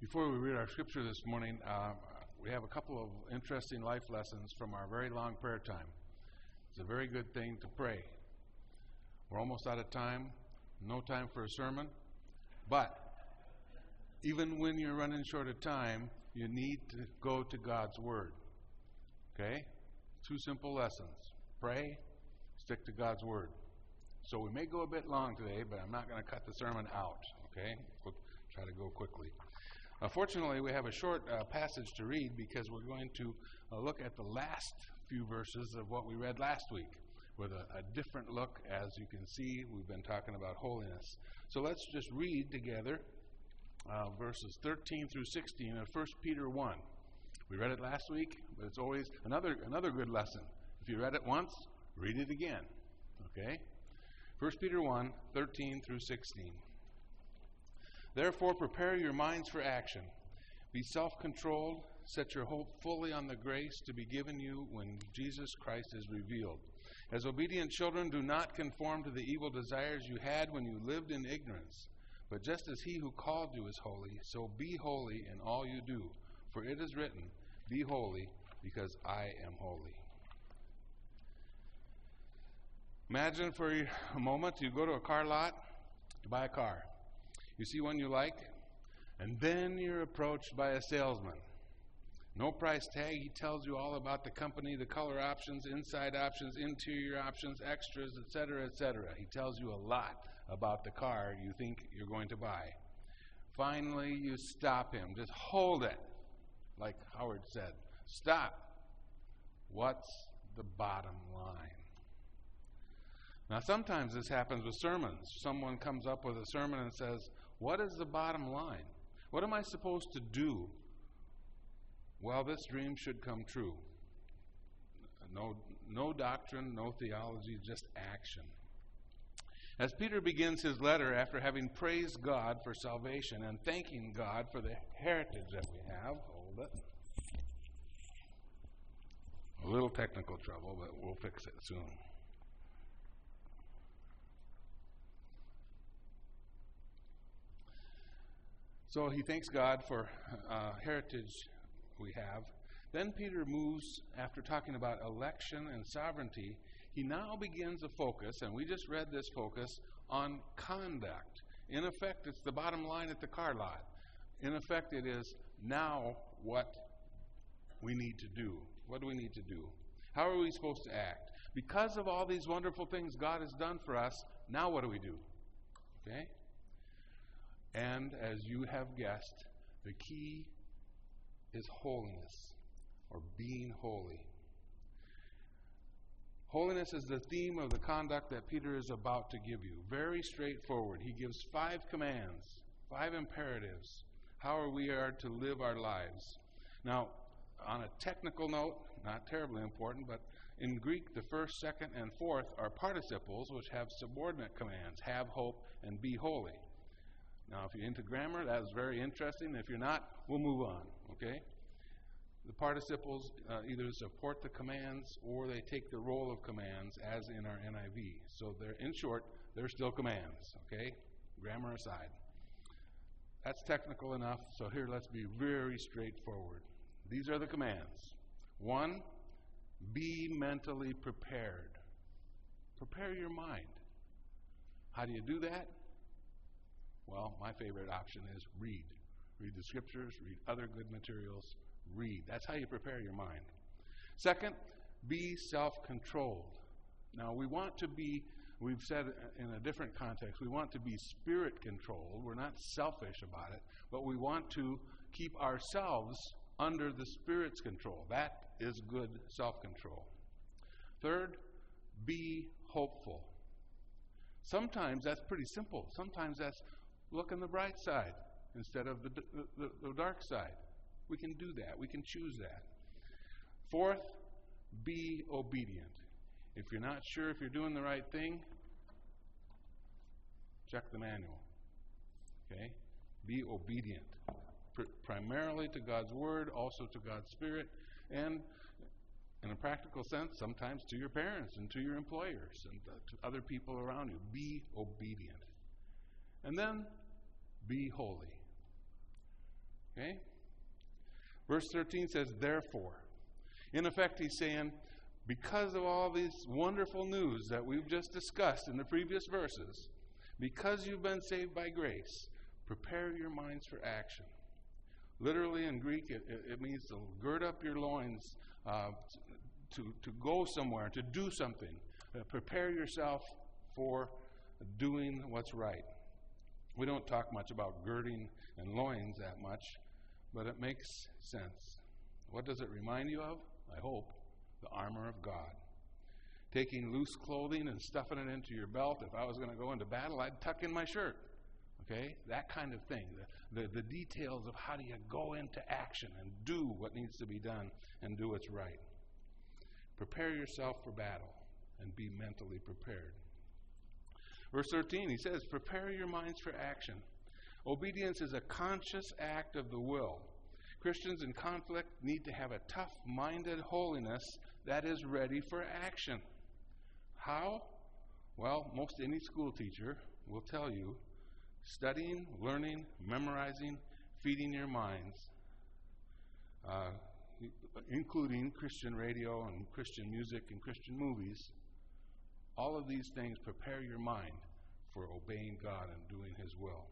Before we read our scripture this morning, we have a couple of interesting life lessons from our very long prayer time. It's a very good thing to pray. We're almost out of time, no time for a sermon, but even when you're running short of time, you need to go to God's Word. Okay? Two simple lessons. Pray, stick to God's Word. So we may go a bit long today, but I'm not going to cut the sermon out. Okay? We'll try to go quickly. Fortunately, we have a short passage to read because we're going to look at the last few verses of what we read last week with a different look. As you can see, we've been talking about holiness. So let's just read together verses 13 through 16 of 1 Peter 1. We read it last week, but it's always another good lesson. If you read it once, read it again. Okay? 1 Peter 1, 13 through 16. Therefore, prepare your minds for action. Be self-controlled. Set your hope fully on the grace to be given you when Jesus Christ is revealed. As obedient children, do not conform to the evil desires you had when you lived in ignorance. But just as he who called you is holy, so be holy in all you do. For it is written, be holy, because I am holy. Imagine for a moment you go to a car lot to buy a car. You see one you like, and then you're approached by a salesman. No price tag. He tells you all about the company, the color options, inside options, interior options, extras, etc., etc. He tells you a lot about the car you think you're going to buy. Finally, you stop him. Just hold it, like Howard said. Stop. What's the bottom line? Now, sometimes this happens with sermons. Someone comes up with a sermon and says, what is the bottom line? What am I supposed to do? Well, this dream should come true. No doctrine, no theology, just action. As Peter begins his letter after having praised God for salvation and thanking God for the heritage that we have, hold it. A little technical trouble, but we'll fix it soon. So he thanks God for heritage we have. Then Peter moves, after talking about election and sovereignty, he now begins a focus, and we just read this focus, on conduct. In effect, it's the bottom line at the car lot. In effect, it is now what we need to do. What do we need to do? How are we supposed to act? Because of all these wonderful things God has done for us, now what do we do? Okay? And as you have guessed, the key is holiness, or being holy. Holiness is the theme of the conduct that Peter is about to give you. Very straightforward. He gives 5 commands, 5 imperatives, how we are to live our lives. Now, on a technical note, not terribly important, but in Greek, the first, second, and fourth are participles which have subordinate commands, have, hope, and be holy. Now, if you're into grammar, that is very interesting. If you're not, we'll move on, okay? The participles either support the commands or they take the role of commands, as in our NIV. So in short, they're still commands, okay? Grammar aside. That's technical enough, so here let's be very straightforward. These are the commands. 1, be mentally prepared. Prepare your mind. How do you do that? Well, my favorite option is read. Read the scriptures, read other good materials, read. That's how you prepare your mind. Second, be self-controlled. Now, we want to be, we've said in a different context, we want to be spirit-controlled. We're not selfish about it, but we want to keep ourselves under the Spirit's control. That is good self-control. Third, be hopeful. Sometimes that's pretty simple. Sometimes that's look on the bright side instead of the dark side. We can do that. We can choose that. Fourth, be obedient. If you're not sure if you're doing the right thing, check the manual. Okay? Be obedient. Primarily to God's Word, also to God's Spirit, and in a practical sense, sometimes to your parents and to your employers and to other people around you. Be obedient. And then, be holy. Okay? Verse 13 says, therefore. In effect, he's saying, because of all this wonderful news that we've just discussed in the previous verses, because you've been saved by grace, prepare your minds for action. Literally in Greek, it means to gird up your loins, to go somewhere, to do something. Prepare yourself for doing what's right. We don't talk much about girding and loins that much, but it makes sense. What does it remind you of? I hope. The armor of God. Taking loose clothing and stuffing it into your belt. If I was going to go into battle, I'd tuck in my shirt. Okay? That kind of thing. The details of how do you go into action and do what needs to be done and do what's right. Prepare yourself for battle and be mentally prepared. Verse 13, he says, prepare your minds for action. Obedience is a conscious act of the will. Christians in conflict need to have a tough-minded holiness that is ready for action. How? Well, most any school teacher will tell you, studying, learning, memorizing, feeding your minds, including Christian radio and Christian music and Christian movies. All of these things prepare your mind for obeying God and doing His will.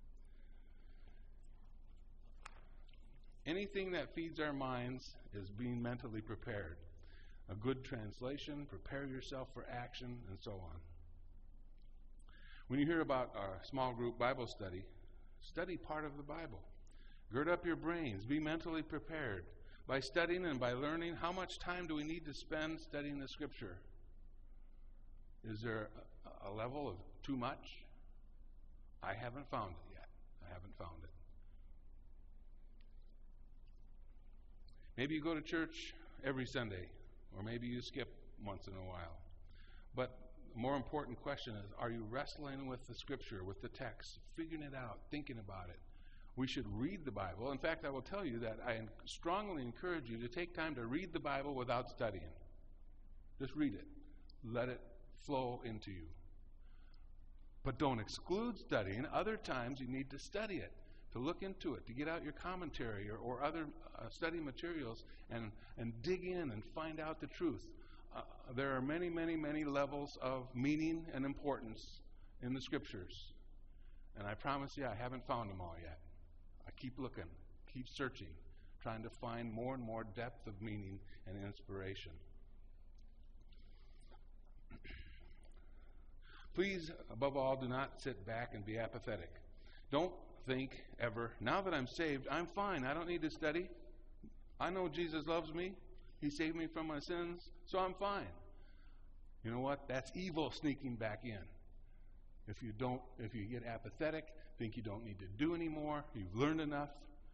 Anything that feeds our minds is being mentally prepared. A good translation, prepare yourself for action, and so on. When you hear about our small group Bible study, study part of the Bible. Gird up your brains. Be mentally prepared. By studying and by learning, how much time do we need to spend studying the Scripture? Is there a level of too much? I haven't found it yet. I haven't found it. Maybe you go to church every Sunday, or maybe you skip once in a while. But the more important question is, are you wrestling with the Scripture, with the text, figuring it out, thinking about it? We should read the Bible. In fact, I will tell you that I strongly encourage you to take time to read the Bible without studying. Just read it. Let it flow into you. But don't exclude studying. Other times you need to study it, to look into it, to get out your commentary or other study materials and dig in and find out the truth. There are many, many, many levels of meaning and importance in the Scriptures. And I promise you, I haven't found them all yet. I keep looking, keep searching, trying to find more and more depth of meaning and inspiration. Please, above all, do not sit back and be apathetic. Don't think ever, now that I'm saved, I'm fine. I don't need to study. I know Jesus loves me. He saved me from my sins, so I'm fine. You know what? That's evil sneaking back in. If you get apathetic, think you don't need to do anymore, you've learned enough.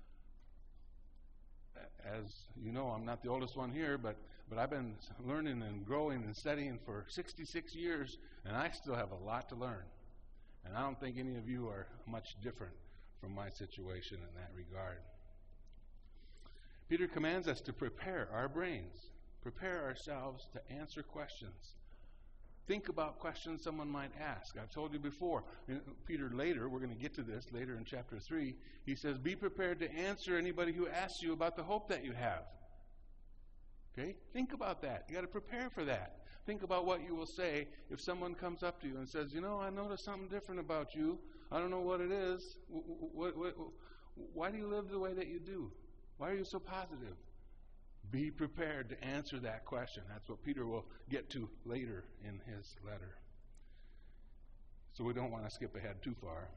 As you know, I'm not the oldest one here, but I've been learning and growing and studying for 66 years, and I still have a lot to learn. And I don't think any of you are much different from my situation in that regard. Peter commands us to prepare our brains, prepare ourselves to answer questions. Think about questions someone might ask. I've told you before, Peter later, we're going to get to this later in chapter 3, he says, be prepared to answer anybody who asks you about the hope that you have. Okay? Think about that. You got to prepare for that. Think about what you will say if someone comes up to you and says, I noticed something different about you. I don't know what it is. Why do you live the way that you do? Why are you so positive? Be prepared to answer that question. That's what Peter will get to later in his letter. So we don't want to skip ahead too far.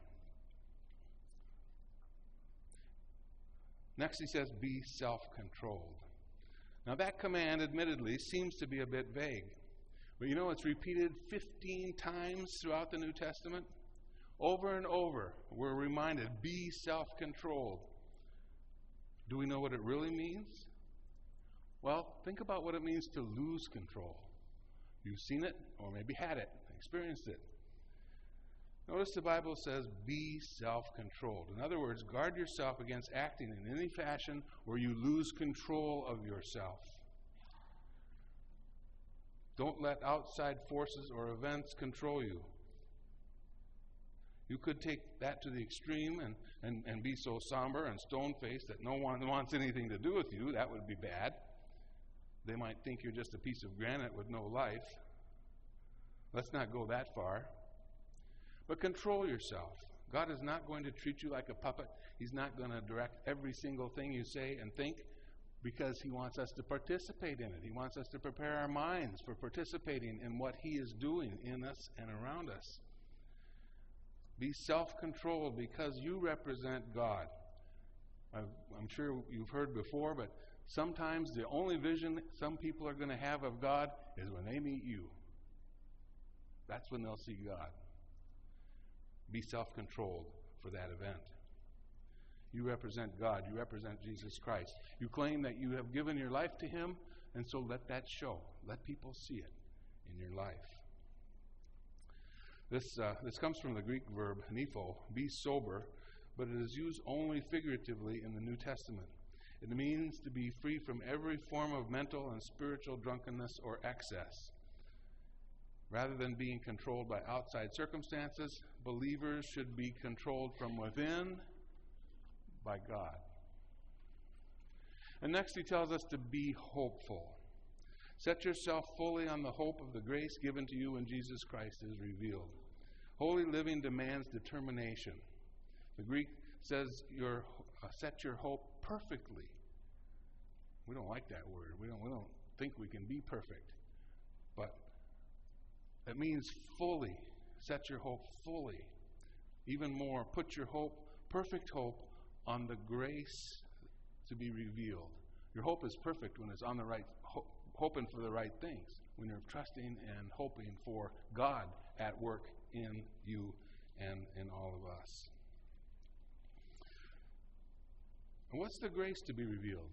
Next he says, be self-controlled. Now that command, admittedly, seems to be a bit vague. But it's repeated 15 times throughout the New Testament. Over and over, we're reminded, be self-controlled. Do we know what it really means? Well, think about what it means to lose control. You've seen it, or maybe had it, experienced it. Notice the Bible says, be self-controlled. In other words, guard yourself against acting in any fashion where you lose control of yourself. Don't let outside forces or events control you. You could take that to the extreme and be so somber and stone-faced that no one wants anything to do with you. That would be bad. They might think you're just a piece of granite with no life. Let's not go that far. But control yourself. God is not going to treat you like a puppet. He's not going to direct every single thing you say and think, because He wants us to participate in it. He wants us to prepare our minds for participating in what He is doing in us and around us. Be self-controlled because you represent God. I'm sure you've heard before, but sometimes the only vision some people are going to have of God is when they meet you. That's when they'll see God. Be self-controlled for that event. You represent God. You represent Jesus Christ. You claim that you have given your life to Him, and so let that show. Let people see it in your life. This comes from the Greek verb nepho, be sober, but it is used only figuratively in the New Testament. It means to be free from every form of mental and spiritual drunkenness or excess. Rather than being controlled by outside circumstances, believers should be controlled from within by God. And next he tells us to be hopeful. Set yourself fully on the hope of the grace given to you when Jesus Christ is revealed. Holy living demands determination. The Greek says set your hope perfectly. We don't like that word. We don't think we can be perfect. But it means fully. Set your hope fully. Even more, put your hope, perfect hope, on the grace to be revealed. Your hope is perfect when it's on the right, hoping for the right things. When you're trusting and hoping for God at work in you and in all of us. And what's the grace to be revealed?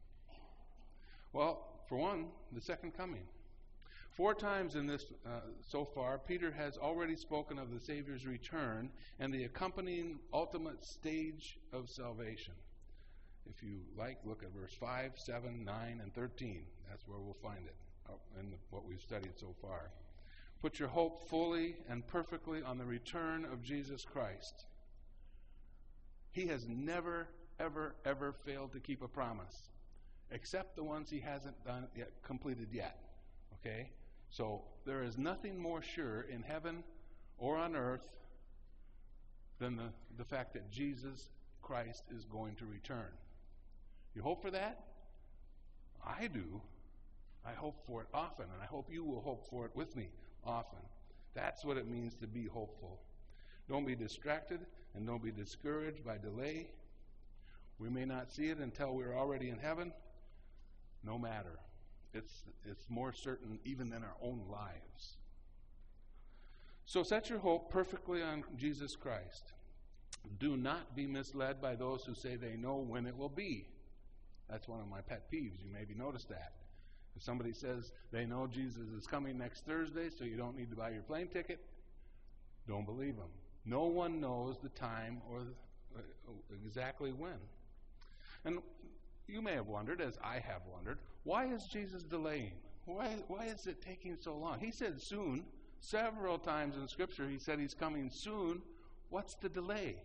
Well, for one, the second coming. 4 times in this so far, Peter has already spoken of the Savior's return and the accompanying ultimate stage of salvation. If you like, look at verse 5, 7, 9, and 13. That's where we'll find it in what we've studied so far. Put your hope fully and perfectly on the return of Jesus Christ. He has never, ever, ever failed to keep a promise, except the ones He hasn't completed yet. Okay? So there is nothing more sure in heaven or on earth than the fact that Jesus Christ is going to return. You hope for that? I do. I hope for it often, and I hope you will hope for it with me often. That's what it means to be hopeful. Don't be distracted and don't be discouraged by delay. We may not see it until we're already in heaven. No matter. It's more certain even than our own lives. So set your hope perfectly on Jesus Christ. Do not be misled by those who say they know when it will be. That's one of my pet peeves. You maybe noticed that. If somebody says they know Jesus is coming next Thursday, so you don't need to buy your plane ticket, don't believe them. No one knows the time or exactly when. And you may have wondered, as I have wondered, why is Jesus delaying? Why is it taking so long? He said soon. Several times in Scripture He said He's coming soon. What's the delay?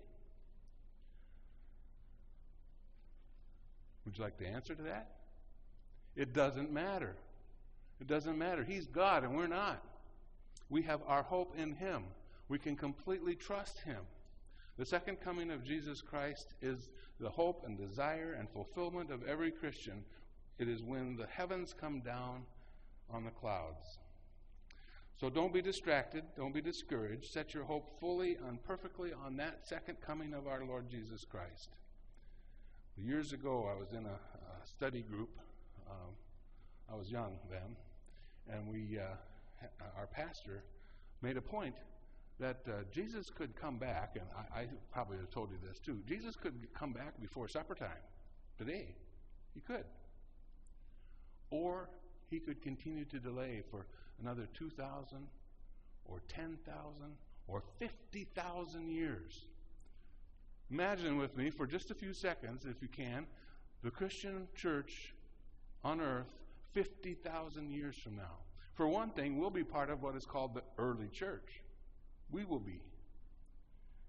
Would you like the answer to that? It doesn't matter. It doesn't matter. He's God and we're not. We have our hope in Him. We can completely trust Him. The second coming of Jesus Christ is the hope and desire and fulfillment of every Christian. It is when the heavens come down on the clouds. So don't be distracted. Don't be discouraged. Set your hope fully and perfectly on that second coming of our Lord Jesus Christ. Years ago, I was in a study group. I was young then, and our pastor made a point that Jesus could come back, and I probably have told you this too. Jesus could come back before supper time today. He could. Or He could continue to delay for another 2,000 or 10,000 or 50,000 years. Imagine with me for just a few seconds, if you can, the Christian church on earth 50,000 years from now. For one thing, we'll be part of what is called the early church. We will be.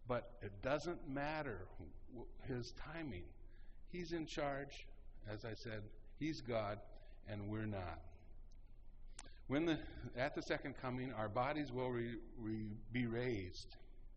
But it doesn't matter his timing. He's in charge. As I said, he's God, and we're not. At the second coming, our bodies will be raised.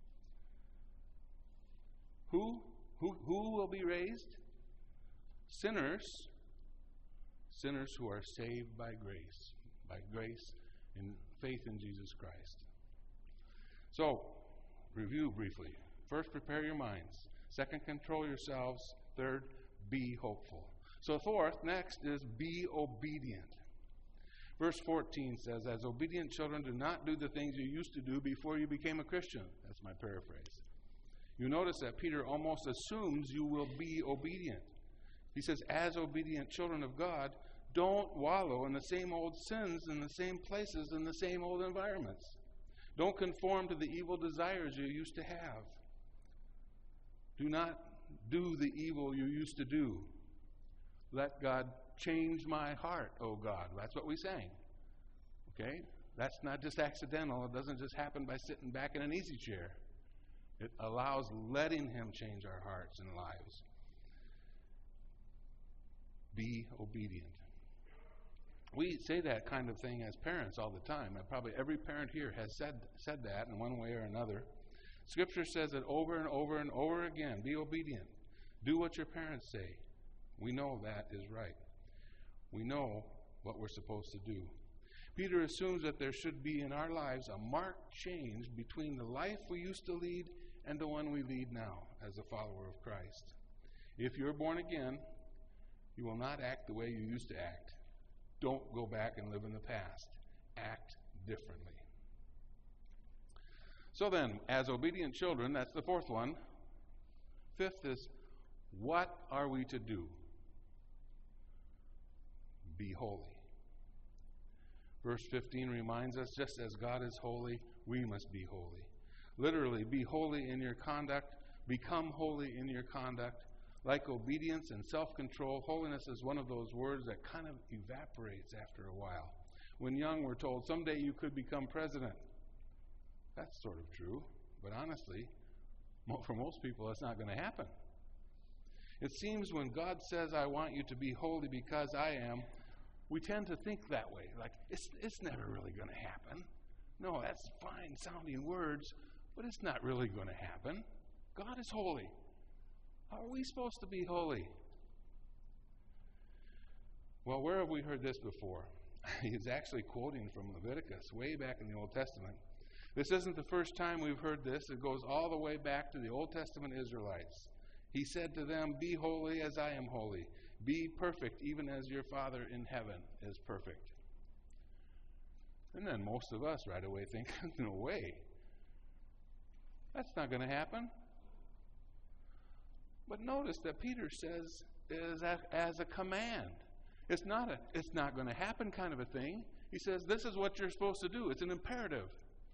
Who will be raised? Sinners who are saved by grace in faith in Jesus Christ. So, review briefly. First, prepare your minds. Second, control yourselves. Third, be hopeful. So fourth, next is be obedient. Verse 14 says, as obedient children, do not do the things you used to do before you became a Christian. That's my paraphrase. You notice that Peter almost assumes you will be obedient. He says, as obedient children of God, don't wallow in the same old sins, in the same places, in the same old environments. Don't conform to the evil desires you used to have. Do not do the evil you used to do. Let God change my heart, O God. That's what we sang. Okay? That's not just accidental. It doesn't just happen by sitting back in an easy chair. It allows letting him change our hearts and lives. Be obedient. We say that kind of thing as parents all the time. Probably every parent here has said that in one way or another. Scripture says it over and over and over again. Be obedient. Do what your parents say. We know that is right. We know what we're supposed to do. Peter assumes that there should be in our lives a marked change between the life we used to lead and the one we lead now as a follower of Christ. If you're born again, you will not act the way you used to act. Don't go back and live in the past. Act differently. So then, as obedient children, that's the fourth one. Fifth is, what are we to do? Be holy. Verse 15 reminds us, just as God is holy, we must be holy. Literally, be holy in your conduct. Become holy in your conduct. Like obedience and self-control, holiness is one of those words that kind of evaporates after a while. When young, we're told, someday you could become president. That's sort of true, but honestly, for most people, that's not going to happen. It seems when God says, I want you to be holy because I am, we tend to think that way. Like, it's never really going to happen. No, that's fine sounding words, but it's not really going to happen. God is holy. How are we supposed to be holy? Well, where have we heard this before? He's actually quoting from Leviticus, way back in the Old Testament. This isn't the first time we've heard this. It goes all the way back to the Old Testament Israelites. He said to them, be holy as I am holy. Be perfect, even as your Father in heaven is perfect. And then most of us right away think, no way. That's not going to happen. But notice that Peter says is as a command. It's not going to happen kind of a thing. He says this is what you're supposed to do. It's an imperative.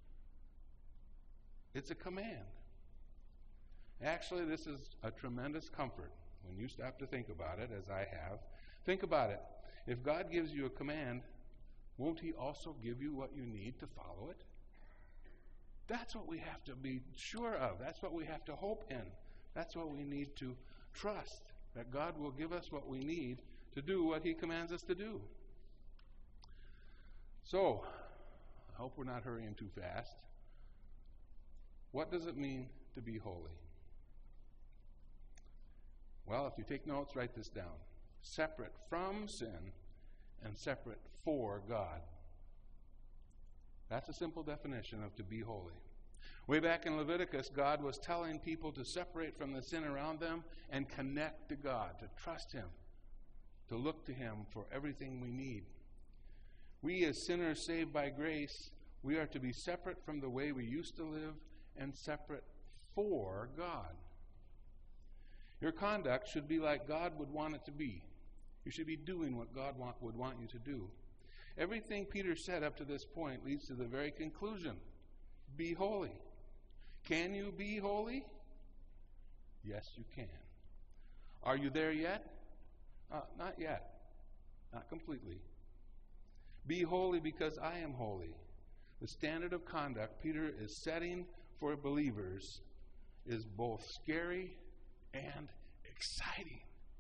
It's a command. Actually, this is a tremendous comfort when you stop to think about it, as I have. Think about it. If God gives you a command, won't he also give you what you need to follow it? That's what we have to be sure of. That's what we have to hope in. That's what we need to trust, that God will give us what we need to do what he commands us to do. So, I hope we're not hurrying too fast. What does it mean to be holy? Well, if you take notes, write this down. Separate from sin and separate for God. That's a simple definition of to be holy. Way back in Leviticus, God was telling people to separate from the sin around them and connect to God, to trust him, to look to him for everything we need. We as sinners saved by grace, we are to be separate from the way we used to live and separate for God. Your conduct should be like God would want it to be. You should be doing what God would want you to do. Everything Peter said up to this point leads to the very conclusion. Be holy. Can you be holy? Yes, you can. Are you there yet? Not yet. Not completely. Be holy because I am holy. The standard of conduct Peter is setting for believers is both scary and exciting.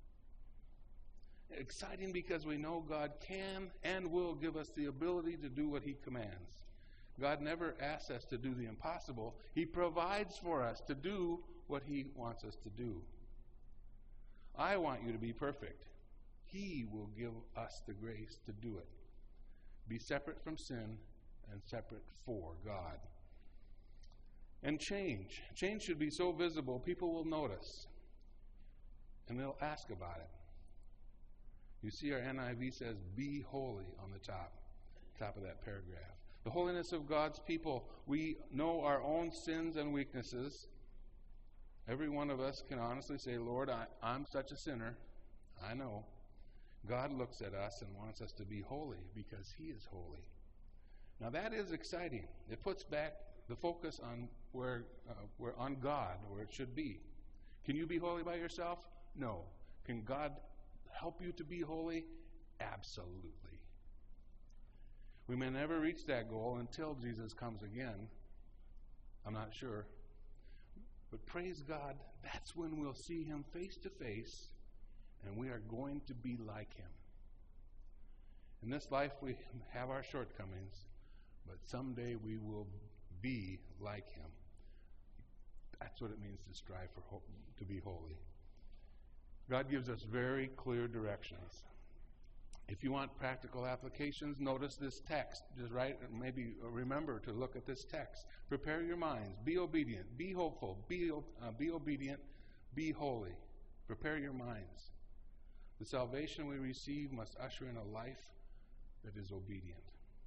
Exciting because we know God can and will give us the ability to do what He commands. God never asks us to do the impossible. He provides for us to do what He wants us to do. I want you to be perfect. He will give us the grace to do it. Be separate from sin and separate for God. And change. Change should be so visible, people will notice. And they'll ask about it. You see, our NIV says, be holy on the top of that paragraph. The holiness of God's people, we know our own sins and weaknesses. Every one of us can honestly say, Lord, I'm such a sinner. I know. God looks at us and wants us to be holy because He is holy. Now that is exciting. It puts back the focus on where on God, where it should be. Can you be holy by yourself? No. Can God help you to be holy? Absolutely. We may never reach that goal until Jesus comes again. I'm not sure. But praise God, that's when we'll see Him face to face, and we are going to be like Him. In this life we have our shortcomings, but someday we will be like Him. That's what it means to strive to be holy. God gives us very clear directions. If you want practical applications, notice this text. Just maybe remember to look at this text. Prepare your minds. Be obedient. Be hopeful. Be obedient. Be holy. Prepare your minds. The salvation we receive must usher in a life that is obedient.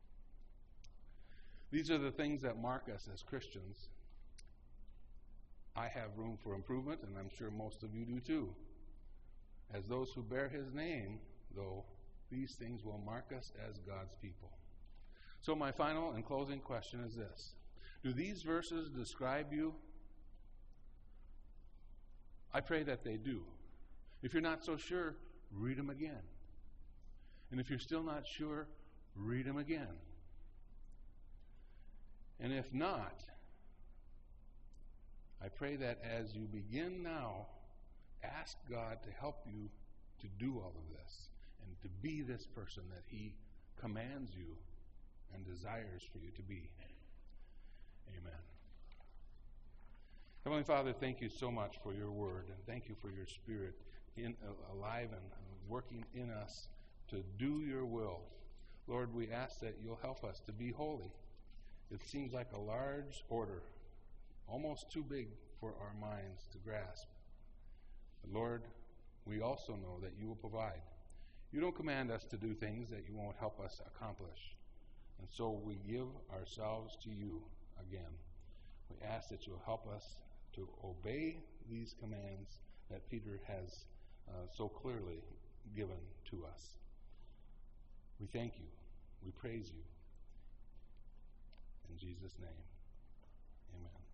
These are the things that mark us as Christians. I have room for improvement, and I'm sure most of you do too. As those who bear His name, though, these things will mark us as God's people. So my final and closing question is this. Do these verses describe you? I pray that they do. If you're not so sure, read them again. And if you're still not sure, read them again. And if not, I pray that as you begin now, ask God to help you to do all of this and to be this person that He commands you and desires for you to be. Amen. Heavenly Father, thank you so much for your word, and thank you for your Spirit alive and working in us to do your will. Lord, we ask that you'll help us to be holy. It seems like a large order, almost too big for our minds to grasp. But Lord, we also know that you will provide. You don't command us to do things that you won't help us accomplish. And so we give ourselves to you again. We ask that you'll help us to obey these commands that Peter has so clearly given to us. We thank you. We praise you. In Jesus' name, amen.